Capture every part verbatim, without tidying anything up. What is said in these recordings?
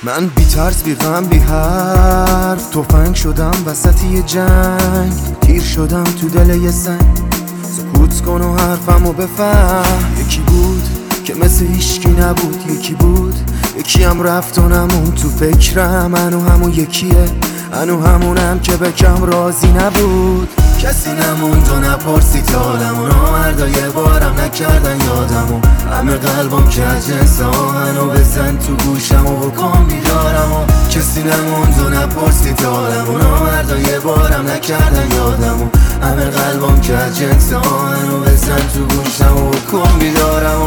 من بی ترس بی غم بی حرف تفنگ شدم وسط یه جنگ، تیر شدم تو دل یه سنگ. سکوت کن و حرفمو بفهم. یکی بود که مثل هیچکی نبود، یکی بود یکی هم رفت و نمون تو فکرم. هنو همون یکیه، هنو همونم که بکم راضی نبود. کسی نموند و نپرسید حالمو، نامردا یه بارم نکردن یادمو. همه قلبم که جنس آهنو بزن تو گوشم و بکن بیدارمو. کسی نموند و نپرسید حالمو، نامردا یه بارم نکردن یادمو. همه قلبم که جنس آهنو بزن تو گوشم و بکن بیدارمو.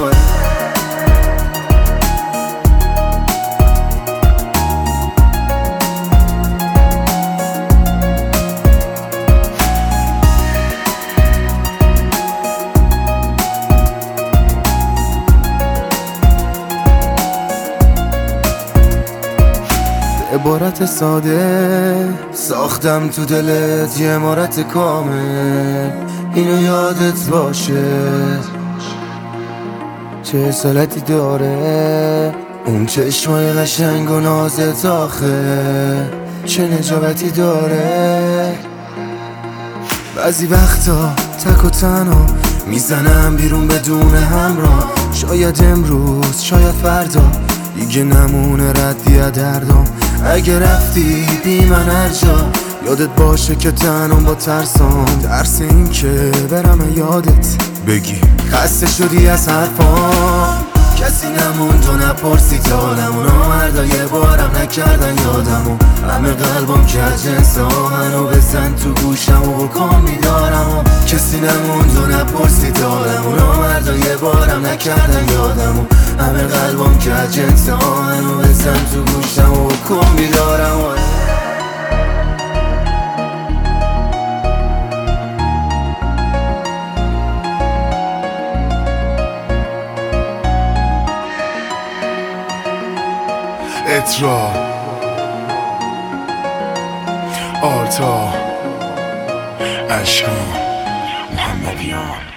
عبارت ساده ساختم تو دلت یه عمارت کامل، اینو یادت باشه. چه سالتی داره اون چشمای قشنگ و نازت، آخه چه نجابتی داره. بعضی وقتا تک و تنها میزنم بیرون بدون همراه. شاید امروز شاید فردا دیگه نمونه ردی از دردم. اگه رفتی بی من هر جا، یادت باشه که تنم با ترسم. ترس این که برم یادت بگی خسته شدی از حرفام. کسی نموند و نپرسید حالمو، نامردا یه بارم نکردن یادمو. همه قلبم که جنس آهنو بزن تو گوشم و بکن بیدارمو. کسی نموند و نپرسید حالمو، نامردا یه بارم نکردن یادمو. همه قلبم که جنس آهنو بزن تو گوشم و بکن بیدارمو. اترا آرتا اشکان محمدیان.